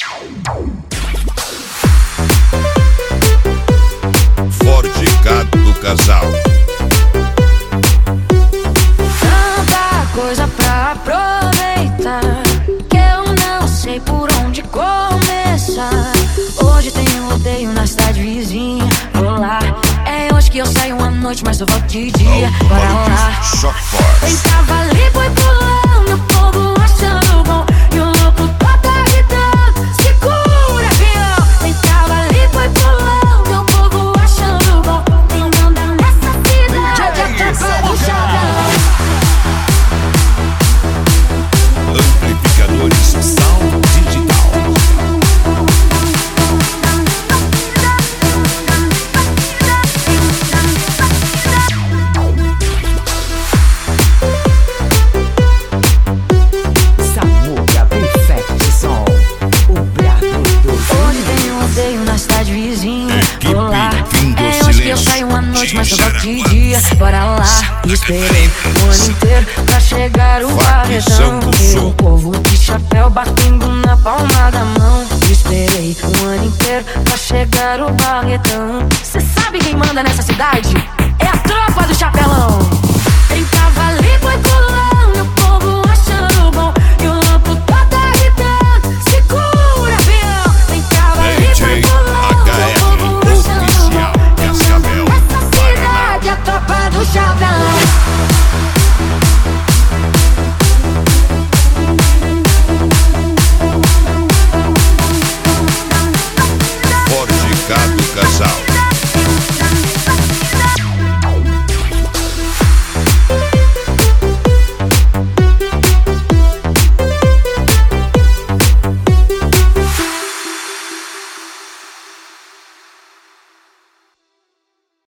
Forjicado do casal. Tanta coisa pra aproveitar que eu não sei por onde começar. Hoje tem um rodeio na cidade vizinha. Vou lá, é hoje que eu saio uma noite, mas eu volto de dia. Bora lá. Tem cavalo, boi pulando, o povo achando bom. E o louco tá gritando, segura, avião. Tem cavalo, boi pulando, o povo achando bom. Quem manda nessa cidade é tropa do Xadão. Amplificadores Sound Digital. Samuca Perfect Som, o produtor. Hoje tem um rodeio na cidade vizinha. Vou lá, é hoje que eu saio uma noite, mas eu volto de dia. Bora lá, esperei o ano inteiro pra chegar o barretão. E o povo de chapéu batendo na palma da mão. Esperei o ano inteiro pra chegar o barretão. Cê sabe quem manda nessa cidade? É a tropa do chapelão. Tem cavalo, boi